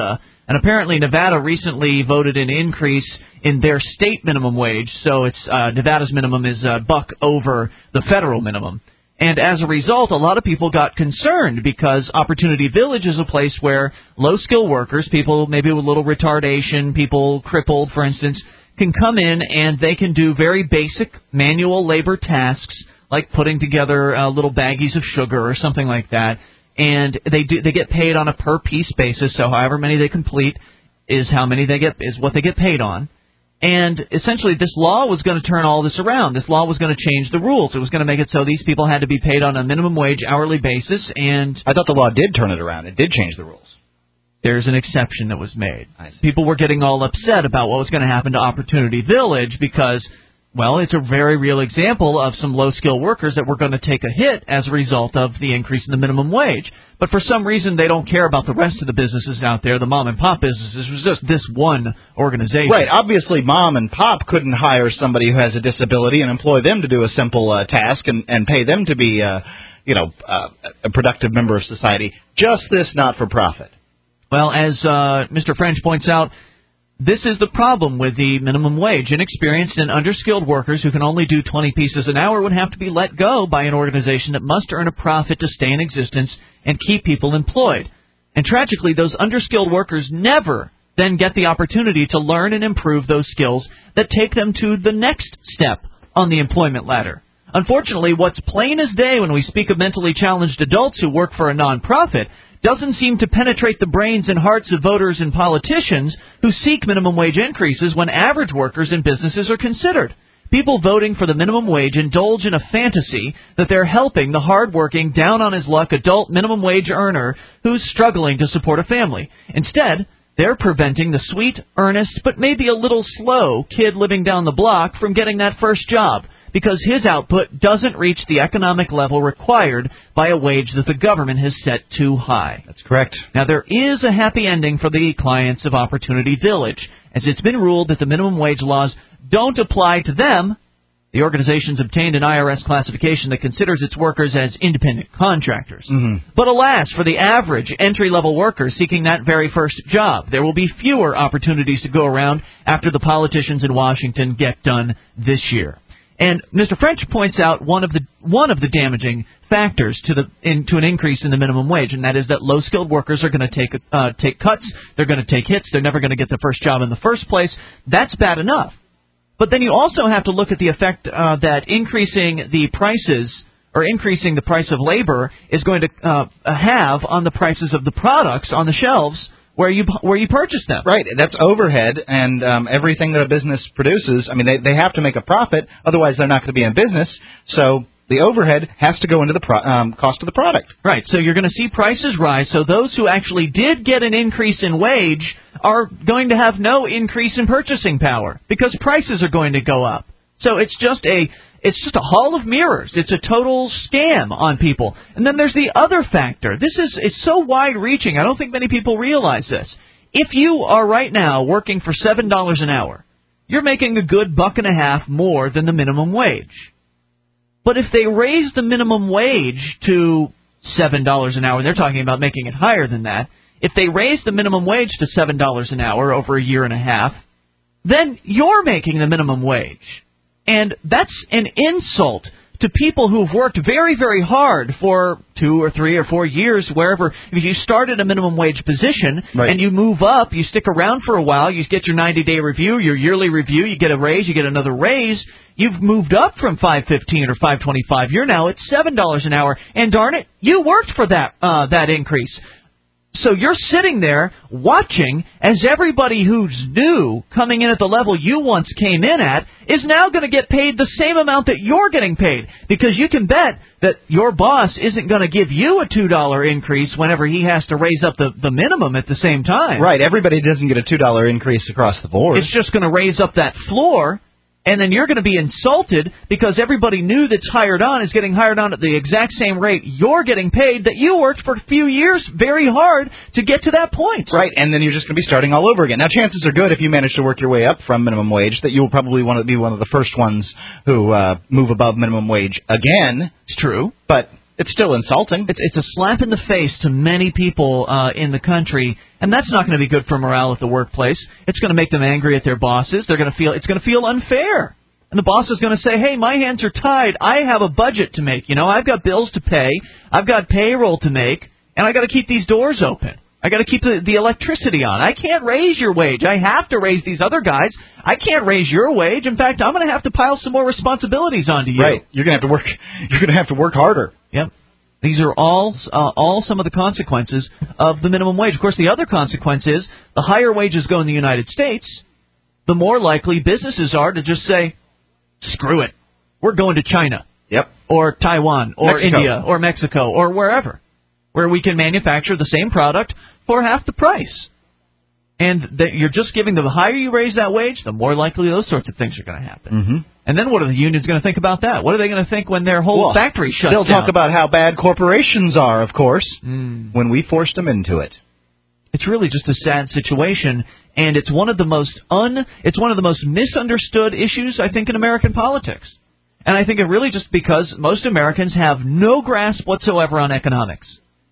And apparently Nevada recently voted an increase in their state minimum wage, so it's uh, Nevada's minimum is a buck over the federal minimum. And as a result, a lot of people got concerned because Opportunity Village is a place where low-skill workers, people maybe with a little retardation, people crippled, for instance, can come in and they can do very basic manual labor tasks like putting together uh, little baggies of sugar or something like that. And they do they get paid on a per-piece basis, so however many they complete is how many they get is what they get paid on. And essentially, this law was going to turn all this around. This law was going to change the rules. It was going to make it so these people had to be paid on a minimum wage hourly basis. And I thought the law did turn it around. It did change the rules. There's an exception that was made. People were getting all upset about what was going to happen to Opportunity Village because, well, it's a very real example of some low-skill workers that were going to take a hit as a result of the increase in the minimum wage. But for some reason, they don't care about the rest of the businesses out there, the mom-and-pop businesses. It was just this one organization. Right. Obviously, mom and pop couldn't hire somebody who has a disability and employ them to do a simple uh, task and, and pay them to be, uh, you know, uh, a productive member of society. Just this not-for-profit. Well, as uh, Mister French points out, this is the problem with the minimum wage. Inexperienced and underskilled workers who can only do twenty pieces an hour would have to be let go by an organization that must earn a profit to stay in existence and keep people employed. And tragically, those underskilled workers never then get the opportunity to learn and improve those skills that take them to the next step on the employment ladder. Unfortunately, what's plain as day when we speak of mentally challenged adults who work for a nonprofit doesn't seem to penetrate the brains and hearts of voters and politicians who seek minimum wage increases when average workers and businesses are considered. People voting for the minimum wage indulge in a fantasy that they're helping the hard-working, down-on-his-luck adult minimum wage earner who's struggling to support a family. Instead, they're preventing the sweet, earnest, but maybe a little slow kid living down the block from getting that first job, because his output doesn't reach the economic level required by a wage that the government has set too high. That's correct. Now, there is a happy ending for the clients of Opportunity Village, as it's been ruled that the minimum wage laws don't apply to them. The organization's obtained an I R S classification that considers its workers as independent contractors. Mm-hmm. But alas, for the average entry-level worker seeking that very first job, there will be fewer opportunities to go around after the politicians in Washington get done this year. And Mister French points out one of the one of the damaging factors to the in, to an increase in the minimum wage, and that is that low-skilled workers are going to take uh, take cuts, they're going to take hits, they're never going to get the first job in the first place. That's bad enough. But then you also have to look at the effect uh, that increasing the prices or increasing the price of labor is going to uh, have on the prices of the products on the shelves where you where you purchase them. Right, that's overhead, and um, everything that a business produces, I mean, they, they have to make a profit, otherwise they're not going to be in business, so the overhead has to go into the pro- um, cost of the product. Right, so you're going to see prices rise, so those who actually did get an increase in wage are going to have no increase in purchasing power, because prices are going to go up. So it's just a... It's just a hall of mirrors. It's a total scam on people. And then there's the other factor. This is it's so wide-reaching. I don't think many people realize this. If you are right now working for seven dollars an hour, you're making a good buck and a half more than the minimum wage. But if they raise the minimum wage to seven dollars an hour, they're talking about making it higher than that. If they raise the minimum wage to seven dollars an hour over a year and a half, then you're making the minimum wage. And that's an insult to people who've worked very, very hard for two or three or four years, wherever. If you start at a minimum wage position right. and you move up, you stick around for a while, you get your ninety-day review, your yearly review, you get a raise, you get another raise. You've moved up from five fifteen or five twenty-five. You're now at seven dollars an hour. And darn it, you worked for that uh, that increase. So you're sitting there watching as everybody who's new coming in at the level you once came in at is now going to get paid the same amount that you're getting paid, because you can bet that your boss isn't going to give you a two dollar increase whenever he has to raise up the, the minimum at the same time. Right. Everybody doesn't get a two dollar increase across the board. It's just going to raise up that floor. And then you're going to be insulted because everybody new that's hired on is getting hired on at the exact same rate you're getting paid that you worked for a few years very hard to get to that point. Right, and then you're just going to be starting all over again. Now, chances are good if you manage to work your way up from minimum wage that you'll probably want to be one of the first ones who uh, move above minimum wage again. It's true. But It's still insulting. It's, it's a slap in the face to many people uh, in the country, and that's not going to be good for morale at the workplace. It's going to make them angry at their bosses. They're going to feel it's going to feel unfair. And the boss is going to say, hey, my hands are tied. I have a budget to make. You know, I've got bills to pay. I've got payroll to make, and I got to keep these doors open. I got to keep the, the electricity on. I can't raise your wage. I have to raise these other guys. I can't raise your wage. In fact, I'm going to have to pile some more responsibilities onto you. Right. You're going to have to work. You're going to have to work harder. Yep. These are all uh, all some of the consequences of the minimum wage. Of course, the other consequence is the higher wages go in the United States, the more likely businesses are to just say, screw it, we're going to China. Yep. Or Taiwan, or Mexico. India, or Mexico, or wherever, where we can manufacture the same product for half the price. And that you're just giving them, the higher you raise that wage, the more likely those sorts of things are going to happen. Mm-hmm. And then what are the unions going to think about that? What are they going to think when their whole well, factory shuts they'll down? They'll talk about how bad corporations are, of course, mm. when we forced them into it. It's really just a sad situation, and it's one of the most un it's one of the most misunderstood issues, I think, in American politics. And I think it really just because most Americans have no grasp whatsoever on economics.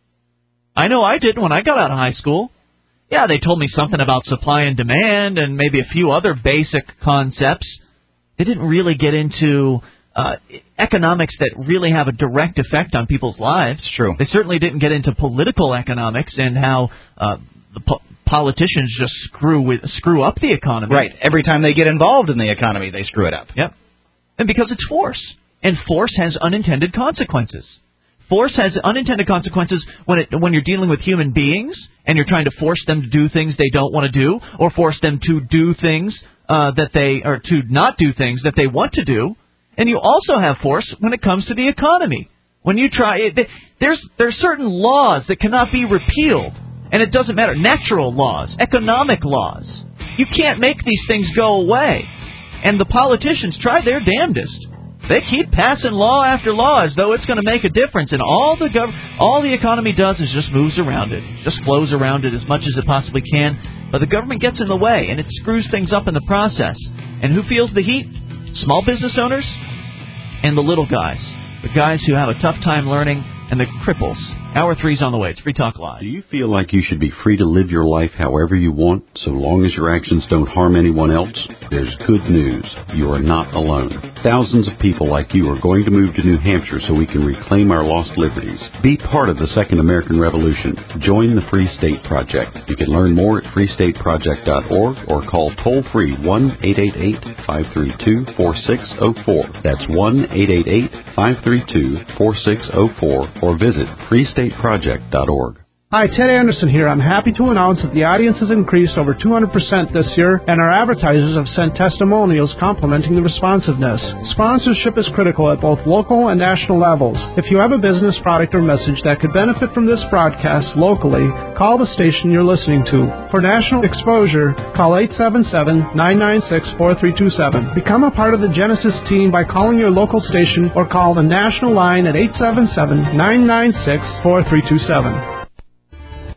I know I didn't when I got out of high school. Yeah, they told me something about supply and demand and maybe a few other basic concepts. They didn't really get into uh, economics that really have a direct effect on people's lives. It's true. They certainly didn't get into political economics and how uh, the po- politicians just screw with screw up the economy. Right. Every time they get involved in the economy, they screw it up. Yep. And because it's force. And force has unintended consequences. Force has unintended consequences when it when you're dealing with human beings and you're trying to force them to do things they don't want to do, or force them to do things uh, that they or to not do things that they want to do. And you also have force when it comes to the economy. When you try, it, there's there's certain laws that cannot be repealed, and it doesn't matter. Natural laws, economic laws. You can't make these things go away. And the politicians try their damnedest. They keep passing law after law as though it's going to make a difference, and all the gov- all the economy does is just moves around it, just flows around it as much as it possibly can. But the government gets in the way, and it screws things up in the process. And who feels the heat? Small business owners and the little guys, the guys who have a tough time learning, and the cripples. Hour three's on the way. It's Free Talk Live. Do you feel like you should be free to live your life however you want, so long as your actions don't harm anyone else? There's good news. You are not alone. Thousands of people like you are going to move to New Hampshire so we can reclaim our lost liberties. Be part of the Second American Revolution. Join the Free State Project. You can learn more at free state project dot org or call toll-free one eight eight eight, five three two, four six zero four. That's one eight eight eight, five three two, four six zero four or visit free state project dot org. Hi, Ted Anderson here. I'm happy to announce that the audience has increased over two hundred percent this year, and our advertisers have sent testimonials complimenting the responsiveness. Sponsorship is critical at both local and national levels. If you have a business, product, or message that could benefit from this broadcast locally, call the station you're listening to. For national exposure, call eight seven seven, nine nine six, four three two seven. Become a part of the Genesis team by calling your local station or call the national line at eight seven seven, nine nine six, four three two seven.